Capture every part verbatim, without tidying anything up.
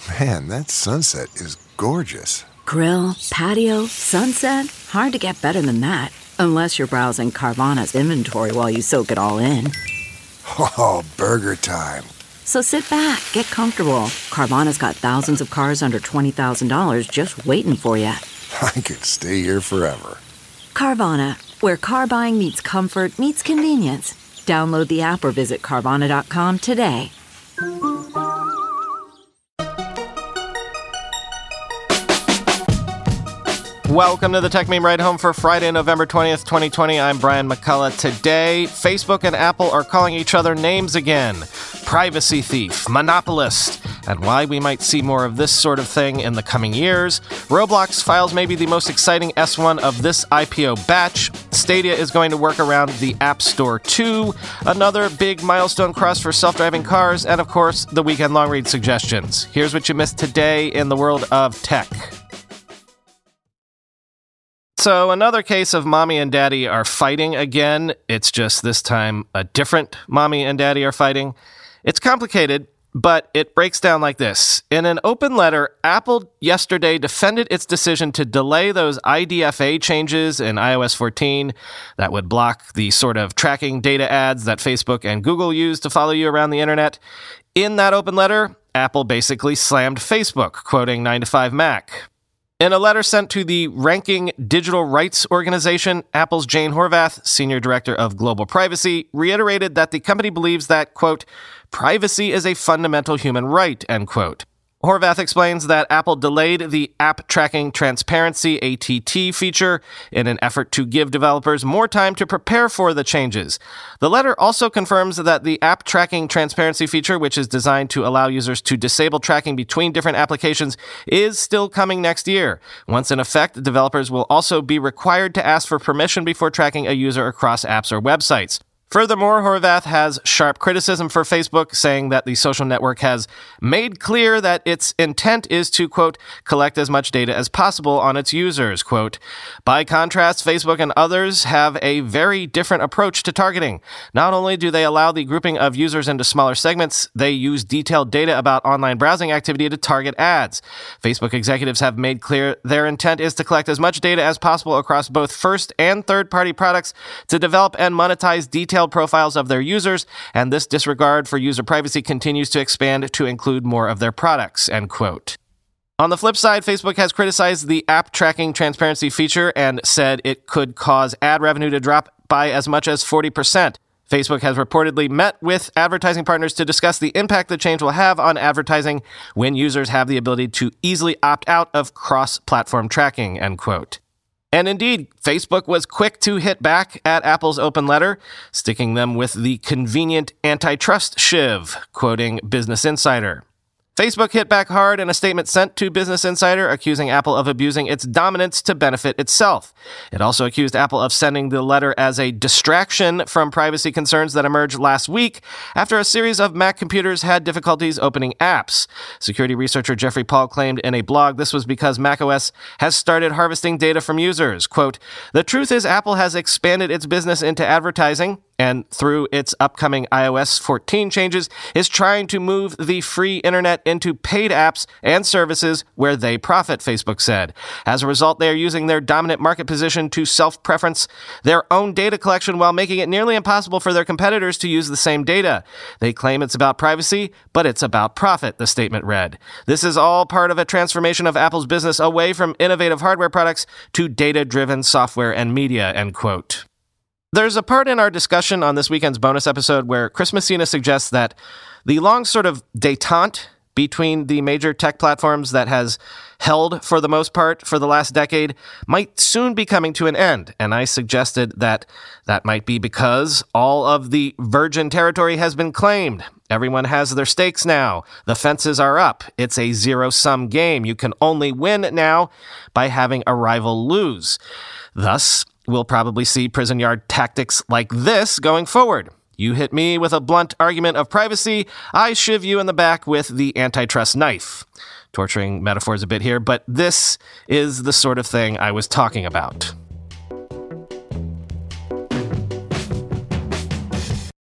Man, that sunset is gorgeous. Grill, patio, sunset. Hard to get better than that. Unless you're browsing Carvana's inventory while you soak it all in. Oh, burger time. So sit back, get comfortable. Carvana's got thousands of cars under twenty thousand dollars just waiting for you. I could stay here forever. Carvana, where car buying meets comfort, meets convenience. Download the app or visit Carvana dot com today. Welcome to the Tech Meme Ride Home for Friday, November twentieth, twenty twenty. I'm Brian McCullough. Today, Facebook and Apple are calling each other names again. Privacy thief, monopolist, and why we might see more of this sort of thing in the coming years. Roblox files maybe the most exciting S one of this I P O batch. Stadia is going to work around the App Store too. Another big milestone crossed for self-driving cars, and of course, the weekend long read suggestions. Here's what you missed today in the world of tech. So another case of mommy and daddy are fighting again. It's just this time a different mommy and daddy are fighting. It's complicated, but it breaks down like this. In an open letter, Apple yesterday defended its decision to delay those I D F A changes in i O S fourteen that would block the sort of tracking data ads that Facebook and Google use to follow you around the internet. In that open letter, Apple basically slammed Facebook, quoting nine to five Mac. In a letter sent to the Ranking Digital Rights Organization, Apple's Jane Horvath, Senior Director of Global Privacy, reiterated that the company believes that, quote, privacy is a fundamental human right, end quote. Horvath explains that Apple delayed the App Tracking Transparency A T T feature in an effort to give developers more time to prepare for the changes. The letter also confirms that the App Tracking Transparency feature, which is designed to allow users to disable tracking between different applications, is still coming next year. Once in effect, developers will also be required to ask for permission before tracking a user across apps or websites. Furthermore, Horvath has sharp criticism for Facebook, saying that the social network has made clear that its intent is to, quote, collect as much data as possible on its users, quote. By contrast, Facebook and others have a very different approach to targeting. Not only do they allow the grouping of users into smaller segments, they use detailed data about online browsing activity to target ads. Facebook executives have made clear their intent is to collect as much data as possible across both first and third-party products to develop and monetize detailed profiles of their users, and this disregard for user privacy continues to expand to include more of their products, end quote. On the flip side, Facebook has criticized the App Tracking Transparency feature and said it could cause ad revenue to drop by as much as forty percent. Facebook has reportedly met with advertising partners to discuss the impact the change will have on advertising when users have the ability to easily opt out of cross-platform tracking, end quote. And indeed, Facebook was quick to hit back at Apple's open letter, sticking them with the convenient antitrust shiv, quoting Business Insider. Facebook hit back hard in a statement sent to Business Insider, accusing Apple of abusing its dominance to benefit itself. It also accused Apple of sending the letter as a distraction from privacy concerns that emerged last week after a series of Mac computers had difficulties opening apps. Security researcher Jeffrey Paul claimed in a blog this was because macOS has started harvesting data from users. Quote, the truth is Apple has expanded its business into advertising, and through its upcoming i O S fourteen changes, is trying to move the free internet into paid apps and services where they profit, Facebook said. As a result, they are using their dominant market position to self-preference their own data collection while making it nearly impossible for their competitors to use the same data. They claim it's about privacy, but it's about profit, the statement read. This is all part of a transformation of Apple's business away from innovative hardware products to data-driven software and media, end quote. There's a part in our discussion on this weekend's bonus episode where Chris Messina suggests that the long sort of détente between the major tech platforms that has held for the most part for the last decade might soon be coming to an end. And I suggested that that might be because all of the virgin territory has been claimed. Everyone has their stakes now. The fences are up. It's a zero-sum game. You can only win now by having a rival lose. Thus, we'll probably see prison yard tactics like this going forward. You hit me with a blunt argument of privacy, I shiv you in the back with the antitrust knife. Torturing metaphors a bit here, but this is the sort of thing I was talking about.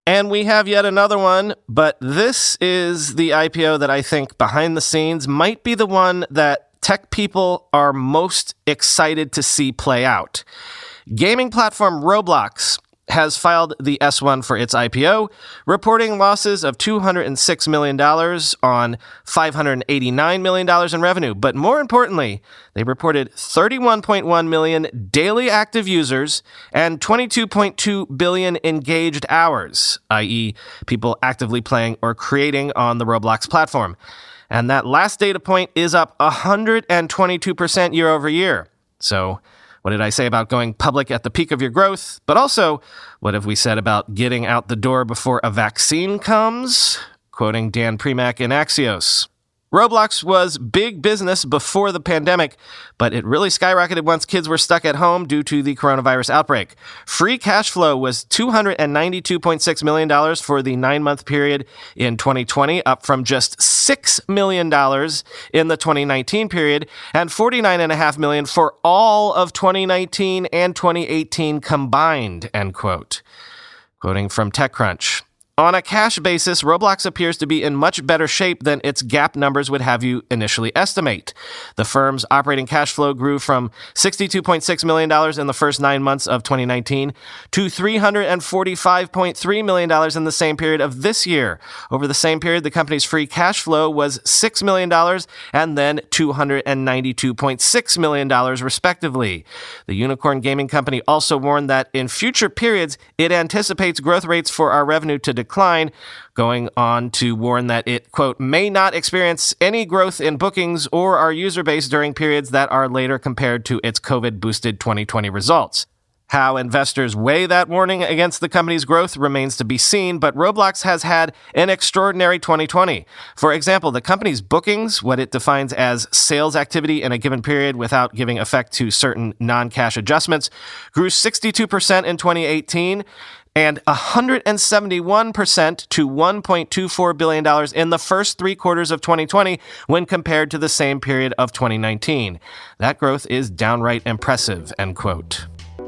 And we have yet another one, but this is the I P O that I think behind the scenes might be the one that tech people are most excited to see play out. Gaming platform Roblox has filed the S one for its I P O, reporting losses of two hundred six million dollars on five hundred eighty-nine million dollars in revenue. But more importantly, they reported thirty-one point one million daily active users and twenty-two point two billion engaged hours, that is people actively playing or creating on the Roblox platform. And that last data point is up one hundred twenty-two percent year over year. So what did I say about going public at the peak of your growth? But also, what have we said about getting out the door before a vaccine comes? Quoting Dan Primack in Axios. Roblox was big business before the pandemic, but it really skyrocketed once kids were stuck at home due to the coronavirus outbreak. Free cash flow was two hundred ninety-two point six million dollars for the nine-month period in twenty twenty, up from just six million dollars in the twenty nineteen period, and forty-nine point five million dollars for all of twenty nineteen and twenty eighteen combined, end quote. Quoting from TechCrunch. On a cash basis, Roblox appears to be in much better shape than its GAAP numbers would have you initially estimate. The firm's operating cash flow grew from sixty-two point six million dollars in the first nine months of twenty nineteen to three hundred forty-five point three million dollars in the same period of this year. Over the same period, the company's free cash flow was six million dollars and then two hundred ninety-two point six million dollars, respectively. The unicorn gaming company also warned that in future periods, it anticipates growth rates for our revenue to decline. decline, going on to warn that it, quote, may not experience any growth in bookings or our user base during periods that are later compared to its COVID-boosted twenty twenty results. How investors weigh that warning against the company's growth remains to be seen, but Roblox has had an extraordinary twenty twenty. For example, the company's bookings, what it defines as sales activity in a given period without giving effect to certain non-cash adjustments, grew sixty-two percent in twenty eighteen, and one hundred seventy-one percent to one point two four billion dollars in the first three quarters of twenty twenty when compared to the same period of twenty nineteen. That growth is downright impressive, end quote.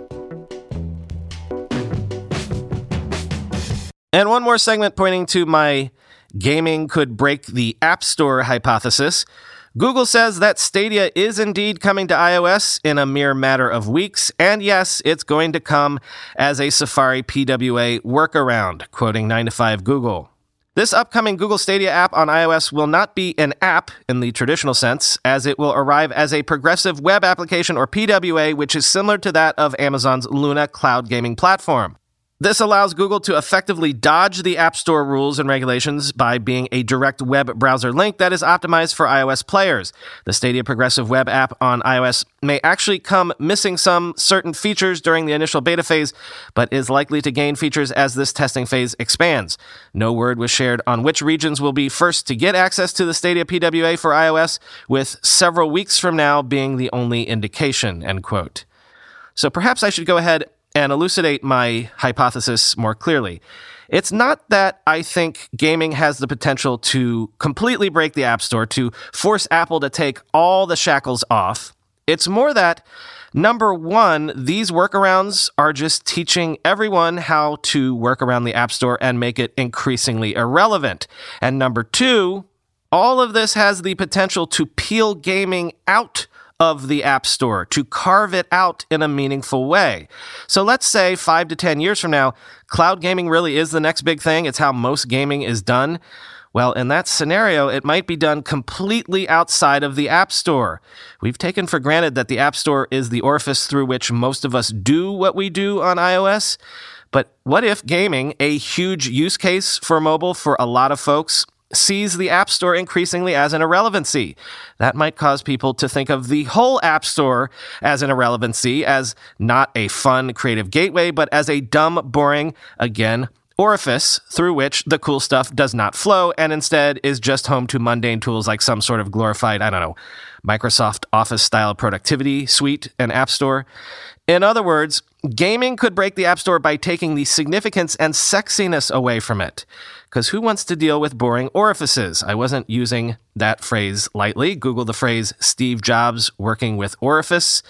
And one more segment pointing to my gaming could break the App Store hypothesis. Google says that Stadia is indeed coming to iOS in a mere matter of weeks, and yes, it's going to come as a Safari P W A workaround, quoting nine to five Google. This upcoming Google Stadia app on iOS will not be an app in the traditional sense, as it will arrive as a progressive web application, or P W A, which is similar to that of Amazon's Luna cloud gaming platform. This allows Google to effectively dodge the App Store rules and regulations by being a direct web browser link that is optimized for iOS players. The Stadia Progressive Web app on iOS may actually come missing some certain features during the initial beta phase, but is likely to gain features as this testing phase expands. No word was shared on which regions will be first to get access to the Stadia P W A for iOS, with several weeks from now being the only indication, end quote. So perhaps I should go ahead and elucidate my hypothesis more clearly. It's not that I think gaming has the potential to completely break the App Store, to force Apple to take all the shackles off. It's more that, number one, these workarounds are just teaching everyone how to work around the App Store and make it increasingly irrelevant. And number two, all of this has the potential to peel gaming out of the App Store, to carve it out in a meaningful way. So let's say five to ten years from now, cloud gaming really is the next big thing. It's how most gaming is done. Well, in that scenario, it might be done completely outside of the App Store. We've taken for granted that the App Store is the orifice through which most of us do what we do on iOS. But what if gaming, a huge use case for mobile for a lot of folks, sees the App Store increasingly as an irrelevancy? That might cause people to think of the whole App Store as an irrelevancy, as not a fun, creative gateway, but as a dumb, boring, again, orifice through which the cool stuff does not flow and instead is just home to mundane tools like some sort of glorified, I don't know, Microsoft Office-style productivity suite and App Store. In other words, gaming could break the App Store by taking the significance and sexiness away from it. Because who wants to deal with boring orifices? I wasn't using that phrase lightly. Google the phrase Steve Jobs working with orifice.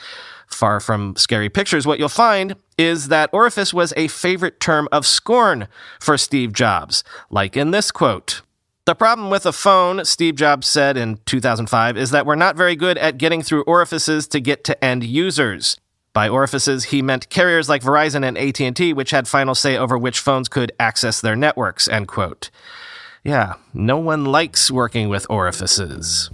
Far from scary pictures, what you'll find is that orifice was a favorite term of scorn for Steve Jobs, like in this quote. The problem with a phone, Steve Jobs said in two thousand five, is that we're not very good at getting through orifices to get to end users. By orifices, he meant carriers like Verizon and A T and T, which had final say over which phones could access their networks, end quote. Yeah, no one likes working with orifices.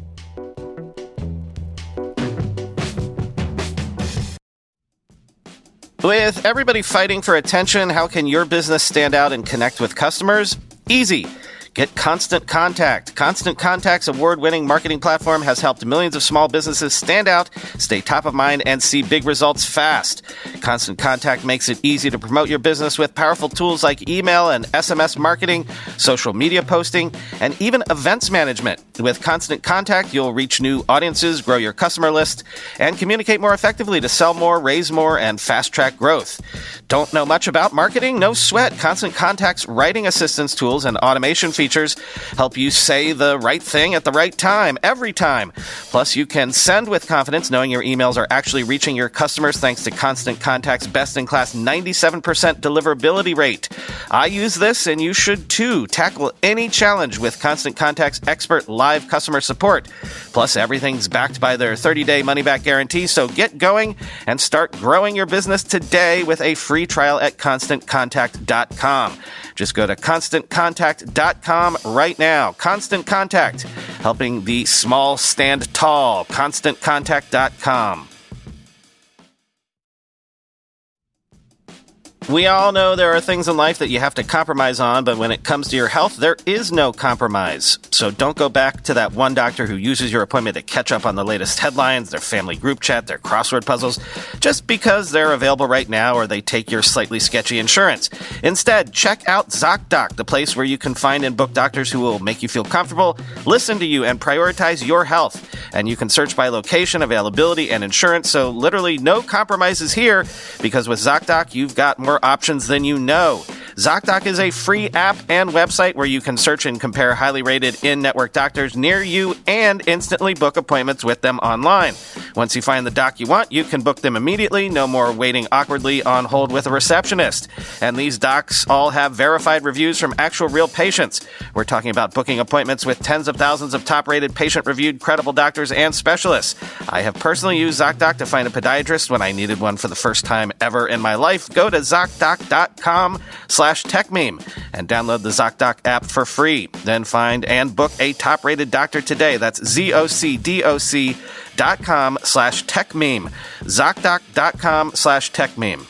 With everybody fighting for attention, how can your business stand out and connect with customers? Easy. Get Constant Contact. Constant Contact's award-winning marketing platform has helped millions of small businesses stand out, stay top of mind, and see big results fast. Constant Contact makes it easy to promote your business with powerful tools like email and S M S marketing, social media posting, and even events management. With Constant Contact, you'll reach new audiences, grow your customer list, and communicate more effectively to sell more, raise more, and fast-track growth. Don't know much about marketing? No sweat. Constant Contact's writing assistance tools and automation features help you say the right thing at the right time, every time. Plus, you can send with confidence knowing your emails are actually reaching your customers thanks to Constant Contact's best-in-class ninety-seven percent deliverability rate. I use this, and you should too. Tackle any challenge with Constant Contact's expert live customer support. Plus, everything's backed by their thirty-day money-back guarantee, so get going and start growing your business today with a free trial at constant contact dot com. Just go to constant contact dot com right now. Constant Contact, helping the small stand tall. constant contact dot com. We all know there are things in life that you have to compromise on, but when it comes to your health, there is no compromise. So don't go back to that one doctor who uses your appointment to catch up on the latest headlines, their family group chat, their crossword puzzles, just because they're available right now or they take your slightly sketchy insurance. Instead, check out ZocDoc, the place where you can find and book doctors who will make you feel comfortable, listen to you, and prioritize your health. And you can search by location, availability, and insurance, so literally no compromises here, because with ZocDoc, you've got more options than you know. ZocDoc is a free app and website where you can search and compare highly rated in-network doctors near you and instantly book appointments with them online. Once you find the doc you want, you can book them immediately, no more waiting awkwardly on hold with a receptionist. And these docs all have verified reviews from actual real patients. We're talking about booking appointments with tens of thousands of top-rated, patient-reviewed, credible doctors and specialists. I have personally used ZocDoc to find a podiatrist when I needed one for the first time ever in my life. Go to ZocDoc dot com slash TechMeme and download the ZocDoc app for free. Then find and book a top-rated doctor today. That's Z-O-C-D-O-C dot com slash TechMeme. ZocDoc dot com slash TechMeme.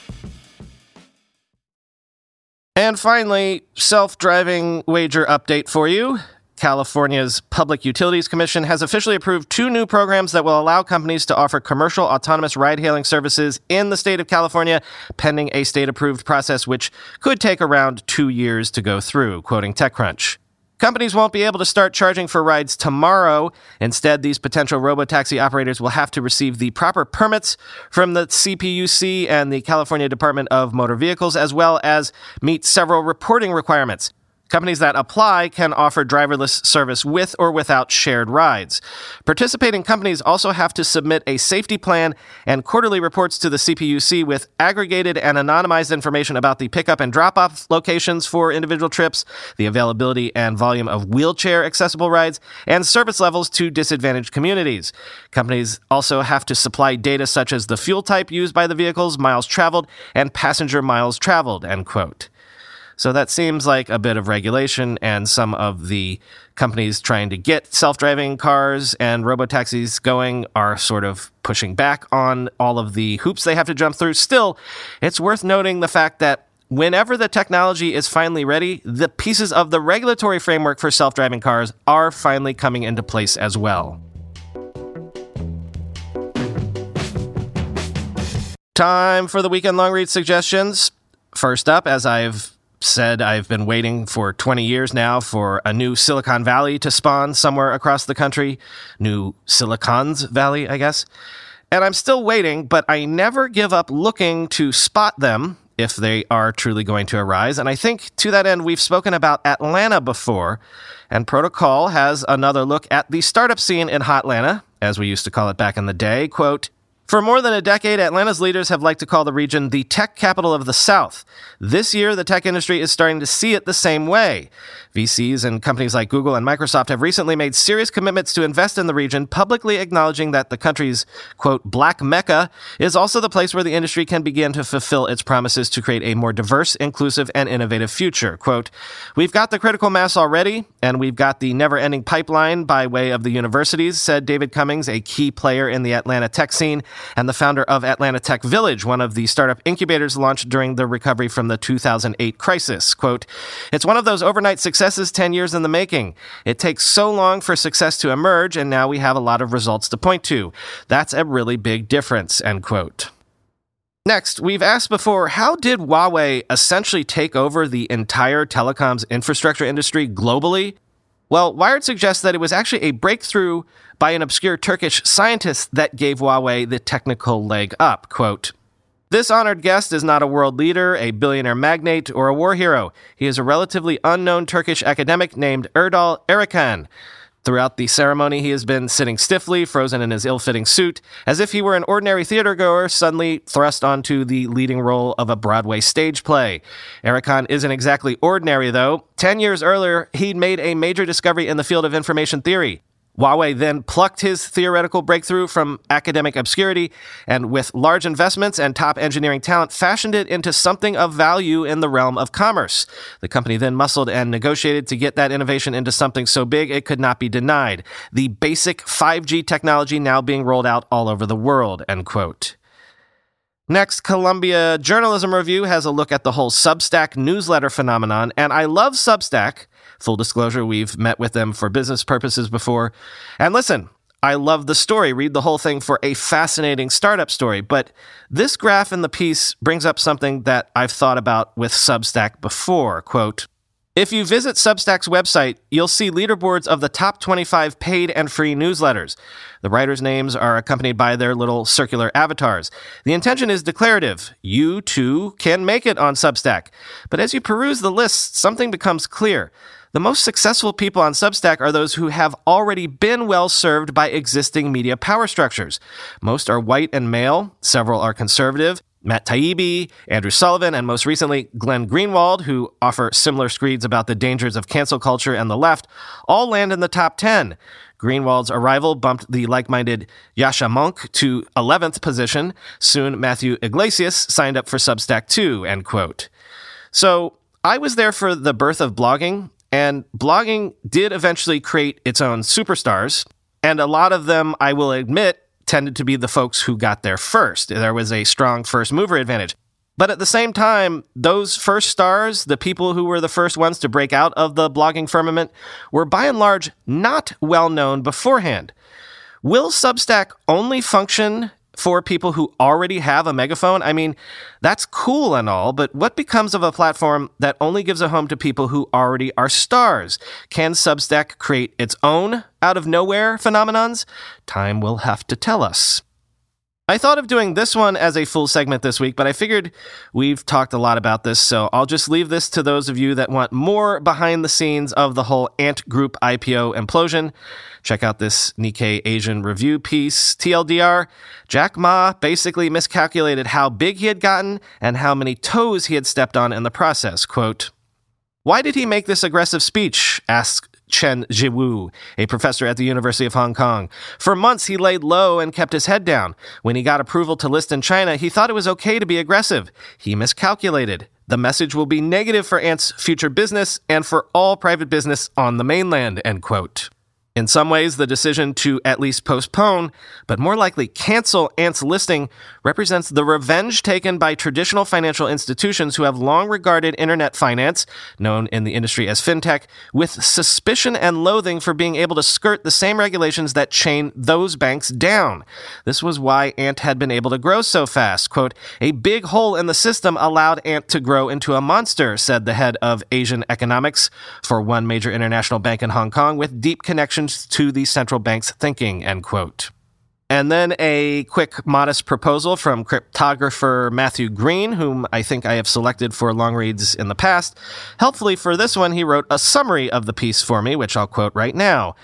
And finally, self-driving wager update for you. California's Public Utilities Commission has officially approved two new programs that will allow companies to offer commercial autonomous ride-hailing services in the state of California, pending a state-approved process which could take around two years to go through, quoting TechCrunch. Companies won't be able to start charging for rides tomorrow. Instead, these potential robotaxi operators will have to receive the proper permits from the C P U C and the California Department of Motor Vehicles, as well as meet several reporting requirements. Companies that apply can offer driverless service with or without shared rides. Participating companies also have to submit a safety plan and quarterly reports to the C P U C with aggregated and anonymized information about the pickup and drop-off locations for individual trips, the availability and volume of wheelchair-accessible rides, and service levels to disadvantaged communities. Companies also have to supply data such as the fuel type used by the vehicles, miles traveled, and passenger miles traveled, end quote. So that seems like a bit of regulation, and some of the companies trying to get self-driving cars and robotaxis going are sort of pushing back on all of the hoops they have to jump through. Still, it's worth noting the fact that whenever the technology is finally ready, the pieces of the regulatory framework for self-driving cars are finally coming into place as well. Time for the weekend long read suggestions. First up, as I've said, I've been waiting for twenty years now for a new Silicon Valley to spawn somewhere across the country. New Silicons Valley, I guess. And I'm still waiting, but I never give up looking to spot them if they are truly going to arise. And I think to that end, we've spoken about Atlanta before, and Protocol has another look at the startup scene in Hotlanta, as we used to call it back in the day. Quote, For more than a decade, Atlanta's leaders have liked to call the region the tech capital of the South. This year, the tech industry is starting to see it the same way. V Cs and companies like Google and Microsoft have recently made serious commitments to invest in the region, publicly acknowledging that the country's, quote, Black Mecca is also the place where the industry can begin to fulfill its promises to create a more diverse, inclusive, and innovative future. Quote, we've got the critical mass already, and we've got the never-ending pipeline by way of the universities, said David Cummings, a key player in the Atlanta tech scene and the founder of Atlanta Tech Village, one of the startup incubators launched during the recovery from the two thousand eight crisis. Quote, it's one of those overnight successes ten years in the making. It takes so long for success to emerge, and now we have a lot of results to point to. That's a really big difference, end quote. Next, we've asked before, how did Huawei essentially take over the entire telecoms infrastructure industry globally? Well, Wired suggests that it was actually a breakthrough by an obscure Turkish scientist that gave Huawei the technical leg up. Quote, this honored guest is not a world leader, a billionaire magnate, or a war hero. He is a relatively unknown Turkish academic named Erdal Erkan. Throughout the ceremony, he has been sitting stiffly, frozen in his ill-fitting suit, as if he were an ordinary theatergoer suddenly thrust onto the leading role of a Broadway stage play. Erkan isn't exactly ordinary, though. Ten years earlier, he'd made a major discovery in the field of information theory. Huawei then plucked his theoretical breakthrough from academic obscurity and with large investments and top engineering talent fashioned it into something of value in the realm of commerce. The company then muscled and negotiated to get that innovation into something so big it could not be denied. The basic five G technology now being rolled out all over the world, end quote. Next, Columbia Journalism Review has a look at the whole Substack newsletter phenomenon, and I love Substack. Full disclosure, we've met with them for business purposes before. And listen, I love the story. Read the whole thing for a fascinating startup story. But this graph in the piece brings up something that I've thought about with Substack before. Quote, if you visit Substack's website, you'll see leaderboards of the top twenty-five paid and free newsletters. The writers' names are accompanied by their little circular avatars. The intention is declarative. You, too, can make it on Substack. But as you peruse the list, something becomes clear. The most successful people on Substack are those who have already been well served by existing media power structures. Most are white and male. Several are conservative. Matt Taibbi, Andrew Sullivan, and most recently, Glenn Greenwald, who offer similar screeds about the dangers of cancel culture and the left, all land in the top ten. Greenwald's arrival bumped the like-minded Yascha Mounk to eleventh position. Soon, Matthew Iglesias signed up for Substack too, end quote. So, I was there for the birth of blogging, and blogging did eventually create its own superstars, and a lot of them, I will admit, tended to be the folks who got there first. There was a strong first mover advantage. But at the same time, those first stars, the people who were the first ones to break out of the blogging firmament, were by and large not well known beforehand. Will Substack only function for people who already have a megaphone? I mean, that's cool and all, but what becomes of a platform that only gives a home to people who already are stars? Can Substack create its own out-of-nowhere phenomenons? Time will have to tell us. I thought of doing this one as a full segment this week, but I figured we've talked a lot about this, so I'll just leave this to those of you that want more behind the scenes of the whole Ant Group I P O implosion. Check out this Nikkei Asian Review piece. T L D R, Jack Ma basically miscalculated how big he had gotten and how many toes he had stepped on in the process. Quote, why did he make this aggressive speech? Asked Chen Jiwu, a professor at the University of Hong Kong. For months, he laid low and kept his head down. When he got approval to list in China, he thought it was okay to be aggressive. He miscalculated. The message will be negative for Ant's future business and for all private business on the mainland, end quote. In some ways, the decision to at least postpone, but more likely cancel Ant's listing represents the revenge taken by traditional financial institutions who have long regarded internet finance, known in the industry as fintech, with suspicion and loathing for being able to skirt the same regulations that chain those banks down. This was why Ant had been able to grow so fast. Quote, a big hole in the system allowed Ant to grow into a monster, said the head of Asian economics for one major international bank in Hong Kong with deep connections to the central bank's thinking, end quote. And then a quick, modest proposal from cryptographer Matthew Green, whom I think I have selected for long reads in the past. Helpfully for this one, he wrote a summary of the piece for me, which I'll quote right now.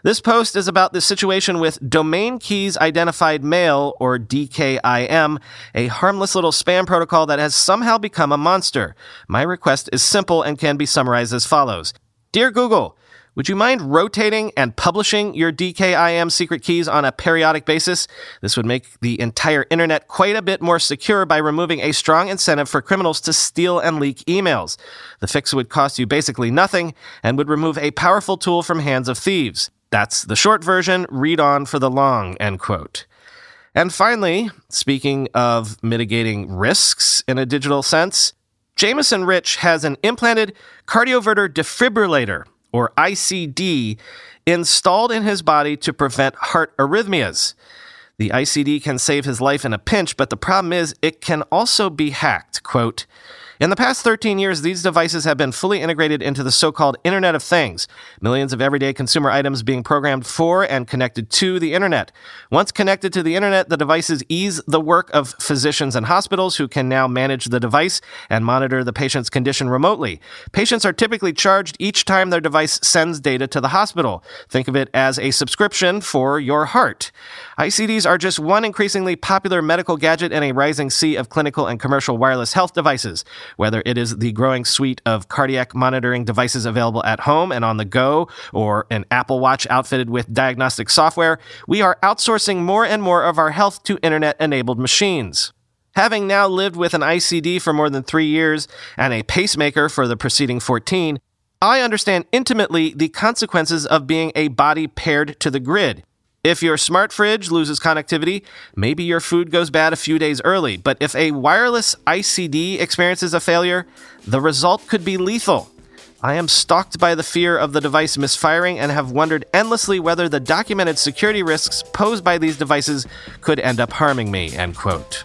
This post is about the situation with Domain Keys Identified Mail, or D K I M, a harmless little spam protocol that has somehow become a monster. My request is simple and can be summarized as follows. Dear Google, would you mind rotating and publishing your D K I M secret keys on a periodic basis? This would make the entire internet quite a bit more secure by removing a strong incentive for criminals to steal and leak emails. The fix would cost you basically nothing and would remove a powerful tool from hands of thieves. That's the short version. Read on for the long, end quote. And finally, speaking of mitigating risks in a digital sense, Jameson Rich has an implanted cardioverter defibrillator, or I C D, installed in his body to prevent heart arrhythmias. The I C D can save his life in a pinch, but the problem is it can also be hacked. Quote, in the past thirteen years, these devices have been fully integrated into the so-called Internet of Things, millions of everyday consumer items being programmed for and connected to the Internet. Once connected to the Internet, the devices ease the work of physicians and hospitals who can now manage the device and monitor the patient's condition remotely. Patients are typically charged each time their device sends data to the hospital. Think of it as a subscription for your heart. I C Ds are just one increasingly popular medical gadget in a rising sea of clinical and commercial wireless health devices. Whether it is the growing suite of cardiac monitoring devices available at home and on the go, or an Apple Watch outfitted with diagnostic software, we are outsourcing more and more of our health to internet-enabled machines. Having now lived with an I C D for more than three years and a pacemaker for the preceding fourteen, I understand intimately the consequences of being a body paired to the grid. If your smart fridge loses connectivity, maybe your food goes bad a few days early. But if a wireless I C D experiences a failure, the result could be lethal. I am stalked by the fear of the device misfiring and have wondered endlessly whether the documented security risks posed by these devices could end up harming me, end quote.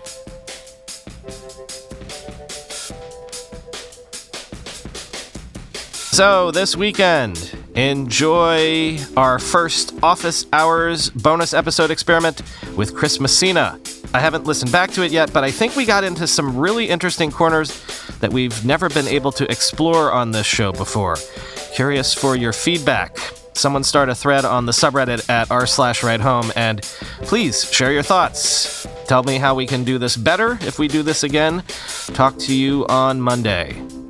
So this weekend, enjoy our first Office Hours bonus episode experiment with Chris Messina. I haven't listened back to it yet, but I think we got into some really interesting corners that we've never been able to explore on this show before. Curious for your feedback. Someone start a thread on the subreddit at r slash ride home, and please share your thoughts. Tell me how we can do this better if we do this again. Talk to you on Monday.